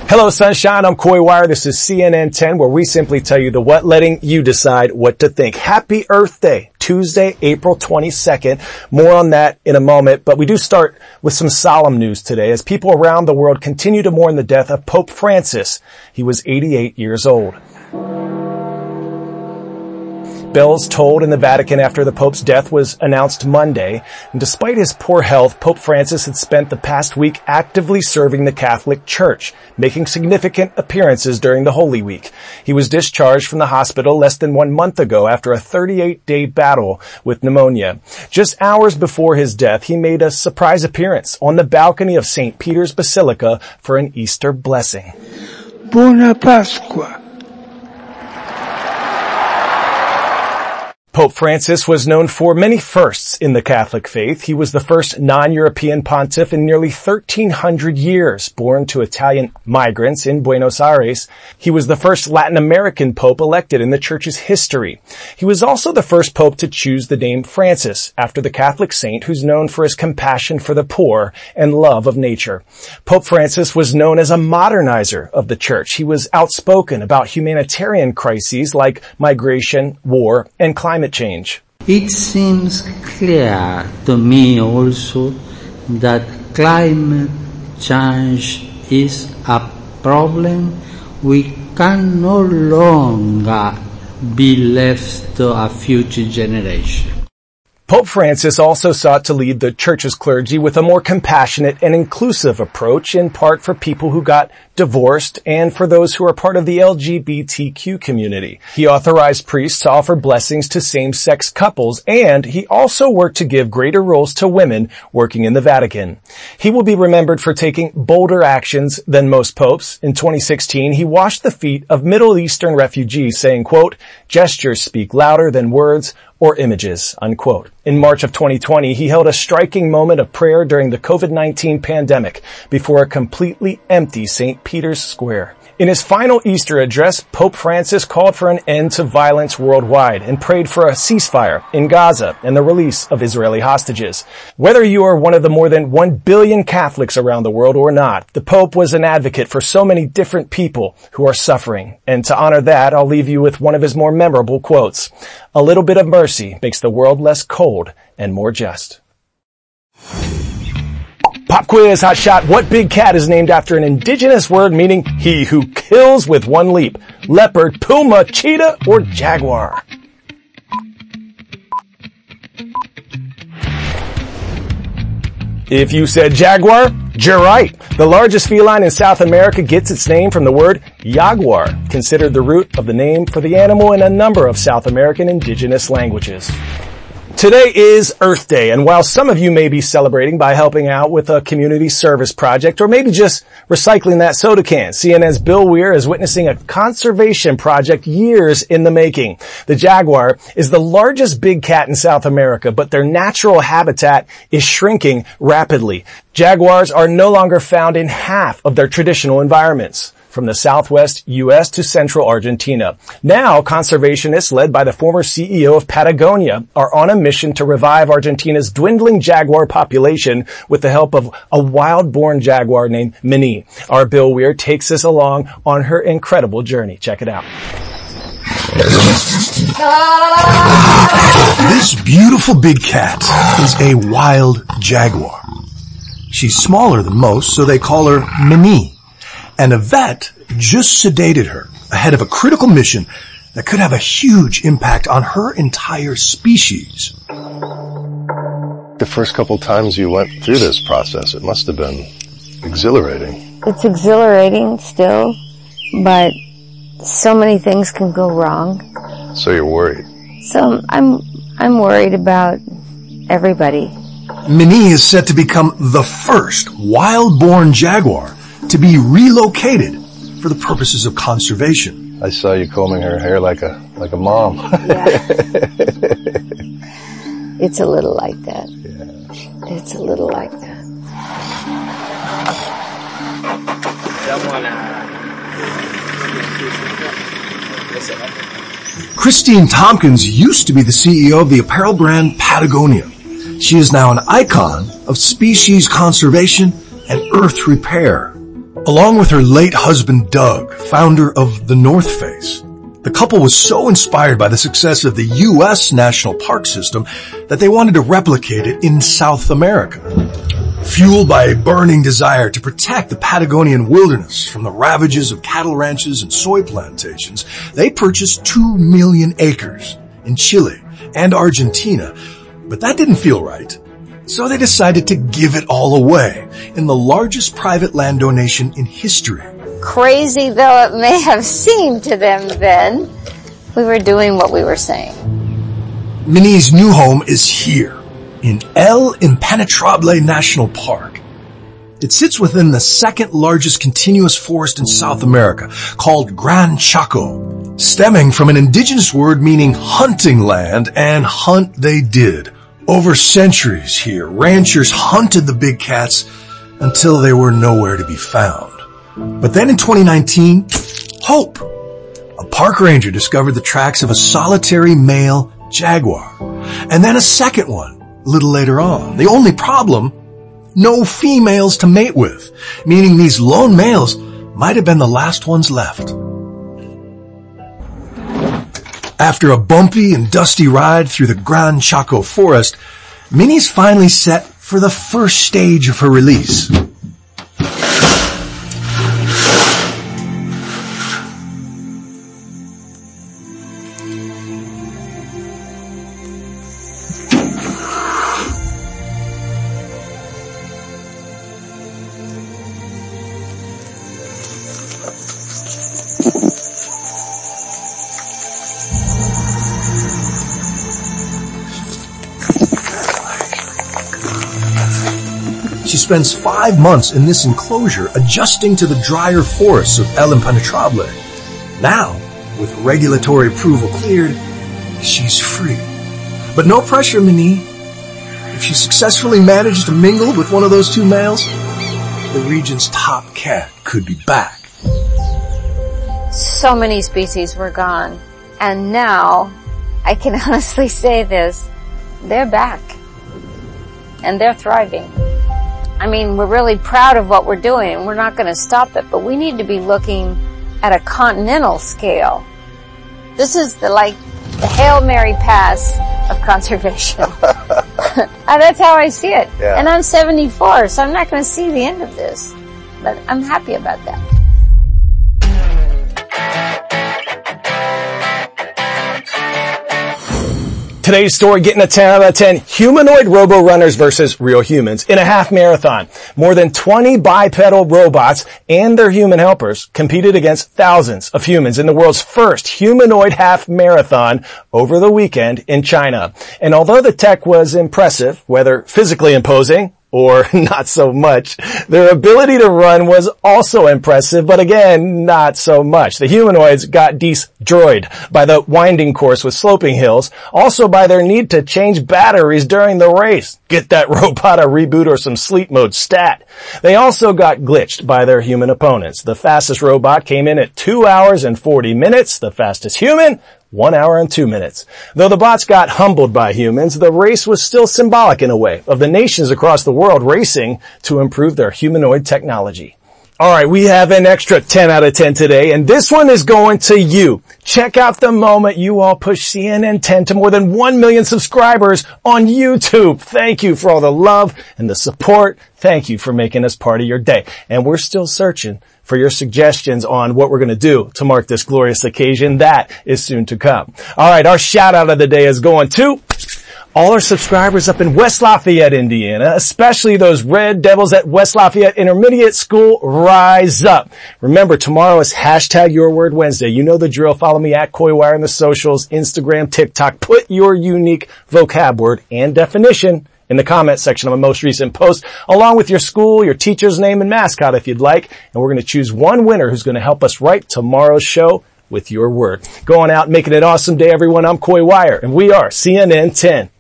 Hello, Sunshine. I'm Coy Wire. This is CNN 10, where we simply tell you the what, letting you decide what to think. Happy Earth Day, Tuesday, April 22nd. More on that in a moment, but we do start with some solemn news today as people around the world continue to mourn the death of Pope Francis. He was 88 years old. Bells tolled in the Vatican after the Pope's death was announced Monday. And despite his poor health, Pope Francis had spent the past week actively serving the Catholic Church, making significant appearances during the Holy Week. He was discharged from the hospital less than 1 month ago after a 38-day battle with pneumonia. Just hours before his death, he made a surprise appearance on the balcony of St. Peter's Basilica for an Easter blessing. Buona Pasqua. Pope Francis was known for many firsts in the Catholic faith. He was the first non-European pontiff in nearly 1,300 years, born to Italian migrants in Buenos Aires. He was the first Latin American pope elected in the Church's history. He was also the first pope to choose the name Francis, after the Catholic saint who's known for his compassion for the poor and love of nature. Pope Francis was known as a modernizer of the Church. He was outspoken about humanitarian crises like migration, war, and climate change. It seems clear to me also that climate change is a problem we can no longer be left to a future generation. Pope Francis also sought to lead the Church's clergy with a more compassionate and inclusive approach, in part for people who got divorced and for those who are part of the LGBTQ community. He authorized priests to offer blessings to same-sex couples, and he also worked to give greater roles to women working in the Vatican. He will be remembered for taking bolder actions than most popes. In 2016, he washed the feet of Middle Eastern refugees, saying, quote, "Gestures speak louder than words or images," unquote. In March of 2020, he held a striking moment of prayer during the COVID-19 pandemic before a completely empty St. Peter's Square. In his final Easter address, Pope Francis called for an end to violence worldwide and prayed for a ceasefire in Gaza and the release of Israeli hostages. Whether you are one of the more than 1 billion Catholics around the world or not, the Pope was an advocate for so many different people who are suffering. And to honor that, I'll leave you with one of his more memorable quotes. "A little bit of mercy makes the world less cold and more just." Pop quiz, hot shot. What big cat is named after an indigenous word meaning he who kills with one leap? Leopard, puma, cheetah, or jaguar? If you said jaguar, you're right. The largest feline in South America gets its name from the word jaguar, considered the root of the name for the animal in a number of South American indigenous languages. Today is Earth Day, and while some of you may be celebrating by helping out with a community service project or maybe just recycling that soda can, CNN's Bill Weir is witnessing a conservation project years in the making. The jaguar is the largest big cat in South America, but their natural habitat is shrinking rapidly. Jaguars are no longer found in half of their traditional environments, from the southwest U.S. to central Argentina. Now, conservationists led by the former CEO of Patagonia are on a mission to revive Argentina's dwindling jaguar population with the help of a wild-born jaguar named Mini. Our Bill Weir takes us along on her incredible journey. Check it out. This beautiful big cat is a wild jaguar. She's smaller than most, so they call her Mini. And a vet just sedated her ahead of a critical mission that could have a huge impact on her entire species. The first couple times you went through this process, it must have been exhilarating. It's exhilarating still, but so many things can go wrong. So you're worried? So I'm worried about everybody. Mini is set to become the first wild-born jaguar to be relocated for the purposes of conservation. I saw you combing her hair like a mom. Yeah. It's a little like that. Yeah. It's a little like that. Christine Tompkins used to be the CEO of the apparel brand Patagonia. She is now an icon of species conservation and earth repair. Along with her late husband Doug, founder of the North Face, the couple was so inspired by the success of the U.S. National Park System that they wanted to replicate it in South America. Fueled by a burning desire to protect the Patagonian wilderness from the ravages of cattle ranches and soy plantations, they purchased 2 million acres in Chile and Argentina. But that didn't feel right. So they decided to give it all away in the largest private land donation in history. Crazy though it may have seemed to them then, we were doing what we were saying. Minnie's new home is here in El Impenetrable National Park. It sits within the second largest continuous forest in South America, called Gran Chaco, stemming from an indigenous word meaning hunting land, and hunt they did. Over centuries here, ranchers hunted the big cats until they were nowhere to be found. But then in 2019, hope! A park ranger discovered the tracks of a solitary male jaguar, and then a second one a little later on. The only problem, no females to mate with, meaning these lone males might have been the last ones left. After a bumpy and dusty ride through the Gran Chaco forest, Minnie's finally set for the first stage of her release. She spends 5 months in this enclosure adjusting to the drier forests of El Impenetrable. Now, with regulatory approval cleared, she's free. But no pressure, Minnie. If she successfully manages to mingle with one of those 2 males, the region's top cat could be back. So many species were gone. And now, I can honestly say this, they're back. And they're thriving. I mean, we're really proud of what we're doing, and we're not going to stop it, but we need to be looking at a continental scale. This is the Hail Mary pass of conservation. That's how I see it. Yeah. And I'm 74, so I'm not going to see the end of this. But I'm happy about that. Today's story getting a 10 out of 10. Humanoid robo-runners versus real humans in a half marathon. More than 20 bipedal robots and their human helpers competed against thousands of humans in the world's first humanoid half marathon over the weekend in China. And although the tech was impressive, whether physically imposing or not so much, their ability to run was also impressive, but again, not so much. The humanoids got destroyed by the winding course with sloping hills, also by their need to change batteries during the race. Get that robot a reboot or some sleep mode stat. They also got glitched by their human opponents. The fastest robot came in at 2 hours and 40 minutes. The fastest human, 1 hour and 2 minutes. Though the bots got humbled by humans, the race was still symbolic in a way of the nations across the world racing to improve their humanoid technology. Alright, we have an extra 10 out of 10 today, and this one is going to you. Check out the moment you all pushed CNN 10 to more than 1 million subscribers on YouTube. Thank you for all the love and the support. Thank you for making us part of your day. And we're still searching for your suggestions on what we're going to do to mark this glorious occasion. That is soon to come. Alright, our shout out of the day is going to all our subscribers up in West Lafayette, Indiana, especially those Red Devils at West Lafayette Intermediate School. Rise up. Remember, tomorrow is #YourWord Wednesday. You know the drill. Follow me at CoyWire on the socials, Instagram, TikTok. Put your unique vocab word and definition in the comment section of my most recent post, along with your school, your teacher's name, and mascot if you'd like. And we're going to choose one winner who's going to help us write tomorrow's show with your word. Going out and making it an awesome day, everyone. I'm Coy Wire, and we are CNN 10.